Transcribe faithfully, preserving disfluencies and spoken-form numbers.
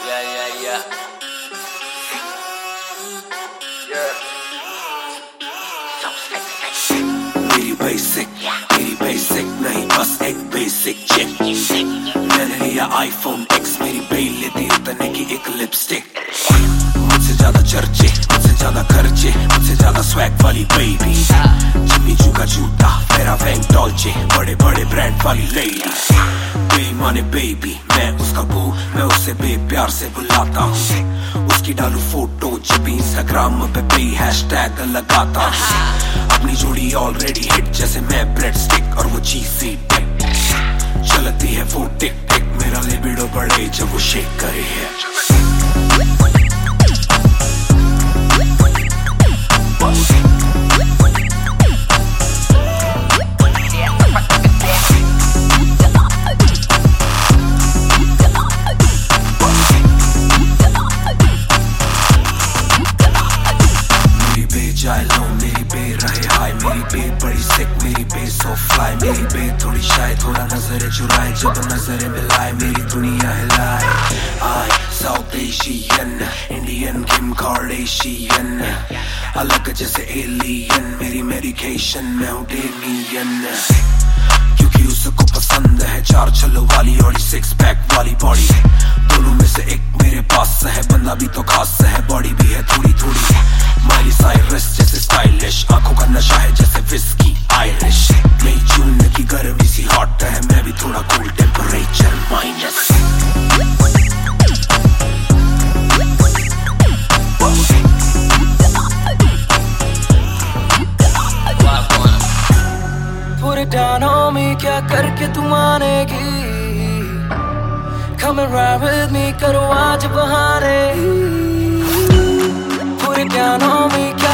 Yeah, yeah, yeah. Yeah. मेरी basic मेरी basic नहीं बस एक बेसिक चिक। मैंने लिया आईफोन एक्स, मेरी बेल लेती उतरने की एक लिपस्टिक। मुझसे ज्यादा चर्चे, मुझसे ज्यादा खर्चे, मुझसे ज्यादा स्वैग वाली बेबी। जिम्मी चू का जूता, मेरा वैंग डॉल्चे, बड़े बड़े ब्रांड वाली लेडी। बेईमाने बेबी, मैं उसका बू, मैं उसे बेप्यार से बुलाता हूँ। उसकी डालू फोटो जब भी इंस्टाग्राम पे पे हैशटैग लगाता हूँ। अपनी जोड़ी ऑलरेडी हिट, जैसे मैं ब्रेड स्टिक और वो चीज़ी टिक। चलती है वो टिक टिक, मेरा लिबिडो बढ़े जब वो शेक करे है। मेरी बे रहे हाय, मेरी बे बड़ी सिक, मेरी बे सो फ्लाई, मेरी बे थोड़ी शाय, थोड़ा नजरे चुराए जब नजरे मिलाए, मेरी दुनिया हिलाए। I south Asian, Indian Kim Kardashian, अलग जैसे एलियन, मेरी मेडिकेशन मैं हूँ डेनियन। क्योंकि उसको पसंद है चार छल्लों वाली और सिक्स पैक वाली बॉडी। दोनों में से एक मेरे पास है, बंदा भी तो खास है, बॉडी भी है थोड़ी थोड़ी। माइली साइरस जैसे स्टाइलिश, आंखों का नशा है जैसे विस्की आयरिश। मई जून की गर्मी सी हॉट है, मैं भी थोड़ा cool, temperature minus. Put it down on me, क्या करके तू मानेगी? Come and ride with me, करो आज बहाने। Put it down on me,